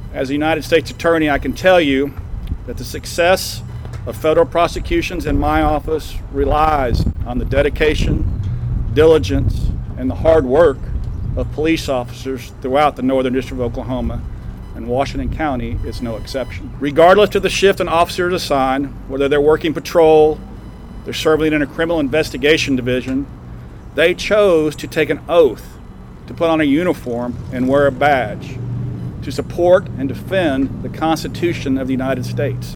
As a United States Attorney, I can tell you that the success of federal prosecutions in my office relies on the dedication, diligence, and the hard work of police officers throughout the Northern District of Oklahoma, and Washington County is no exception. Regardless of the shift an officer is assigned, whether they're working patrol, they're serving in a criminal investigation division, they chose to take an oath to put on a uniform and wear a badge to support and defend the Constitution of the United States.